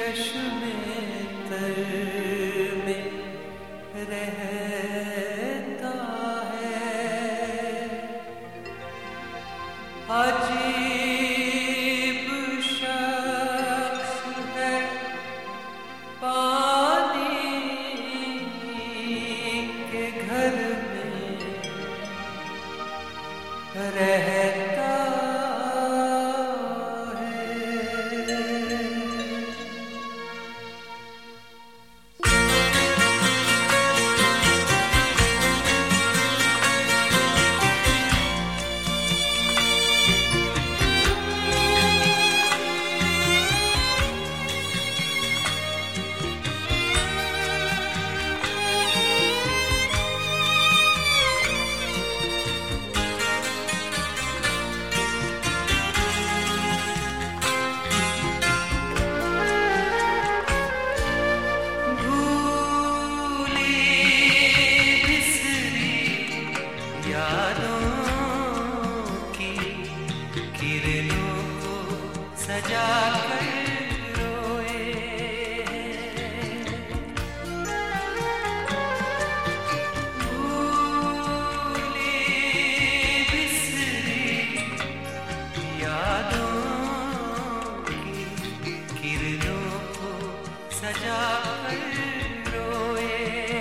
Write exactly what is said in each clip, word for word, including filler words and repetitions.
चश्मे तर में रहता है। अजीब शख्स है पानी के घर में रहता सजा कर रोए। भूली बिसरी यादों की किरणों को सजा कर रोए।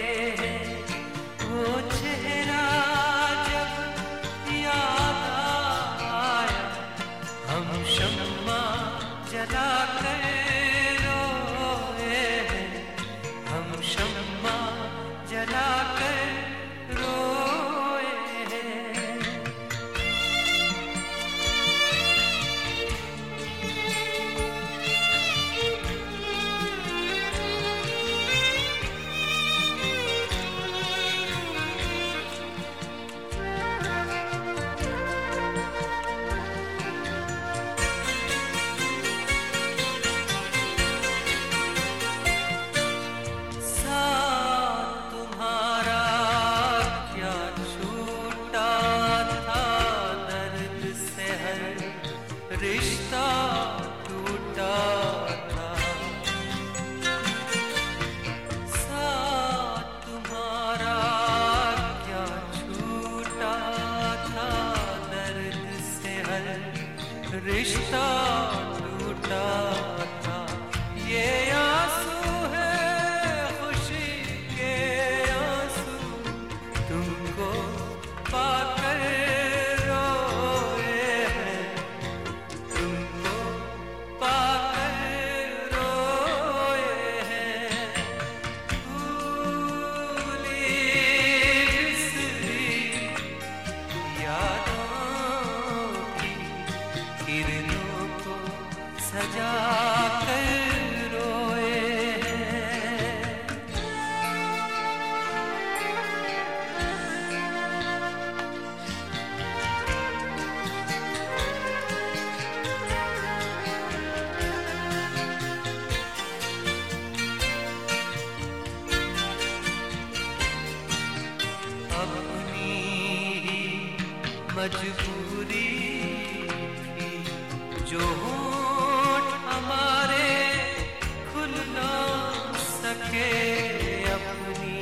वो चेहरा जब याद आया हम शम्मा जला कर रोए। हम शम्मा जला कर रोए। रिश्ता टूटा था साथ तुम्हारा क्या छूटा था। दर्द से हर रिश्ता टूटा था। ये आंसू है खुशी के आंसू तुमको पाकर सजा कर रोए। अपनी मजबूरी थी जो हमारे खुल ना सके। अपनी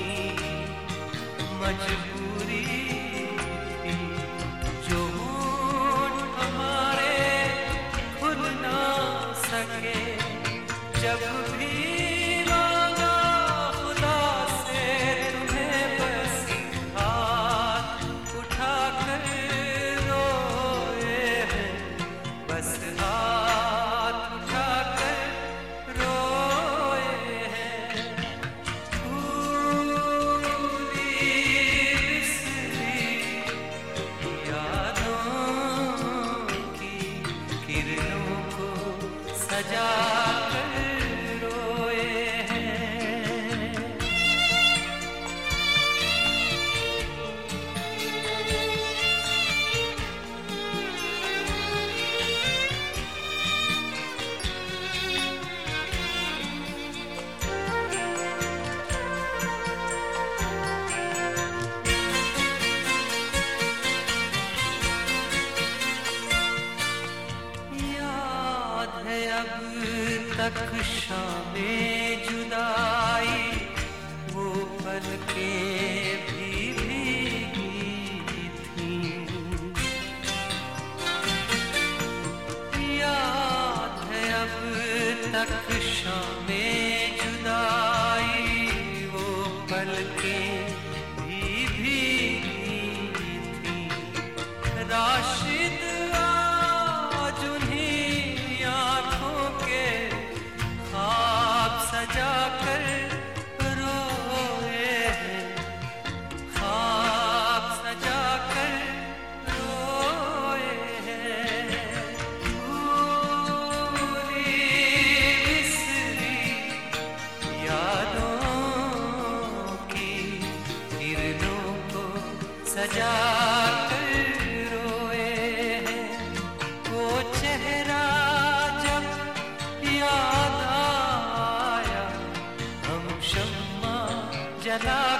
मजबूरी थी जो हमारे खुल ना सके। जब भी मांगा खुदा से तुम्हें बस हाथ उठा कर रोए। बस हाथ उठा कर रोए हैं। भूली बिसरी यादों की किरणों को सजा कर रोए हैं। अब तक शामें जुदाई वो पलकें भी भीगी थीं। याद है अब तक शामें जुदाई वो पलकें भी भीगी थीं। राशिद आज उन्हीं आँखों के ख्वाब सजा कर रोए हैं, ख्वाब सजा कर रोए हैं। भूली बिसरी यादों की किरणों को सजा कर रोए हैं। वो चेहरा जब याद आया हम शम्मा जला